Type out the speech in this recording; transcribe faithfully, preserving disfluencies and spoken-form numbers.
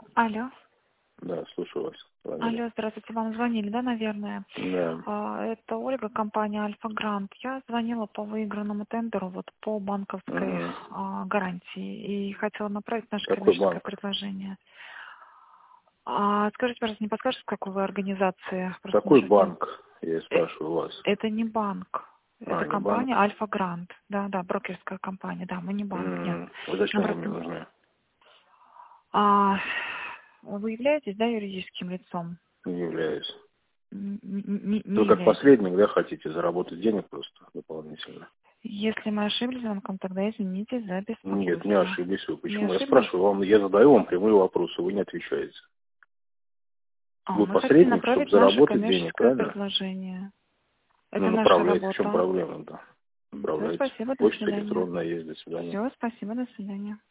Алло. Да, слушаю вас. Звонили. Алло, здравствуйте. Вам звонили, да, наверное? Да. А, Это Ольга, компания Альфа Грант. Я звонила по выигранному тендеру, вот по банковской Угу. а, гарантии и хотела направить наше Какой коммерческое банк? предложение. А, скажите, пожалуйста, не подскажете, с какой вы организации? Просто не Какой совсем. банк? Я и Э, спрашиваю вас. Это не банк. А, Это не банк? компания Альфа Грант. Да, да, брокерская компания. Да, мы не банк, нет. М, а зачем Нам вы мне просто... нужны? А, вы являетесь, да, юридическим лицом? Не являюсь. Н- Не, Вы не как являетесь. посредник, да, хотите заработать денег просто дополнительно? Если мы ошиблись звонком, тогда извините за Нет, не беспокойство. ошиблись вы. Не Почему? Я ошиблись? спрашиваю вам, я задаю вам прямые вопросы, вы не отвечаете. А, Вы мы хотим посредник, чтобы направить наше заработать денег, коммерческое правильно? предложение. Ну, Это наша направляйте. В чем работа. проблема-то? Все, Направляйте. спасибо, до Почта свидания. электронная есть, до свидания. Все, спасибо, до свидания.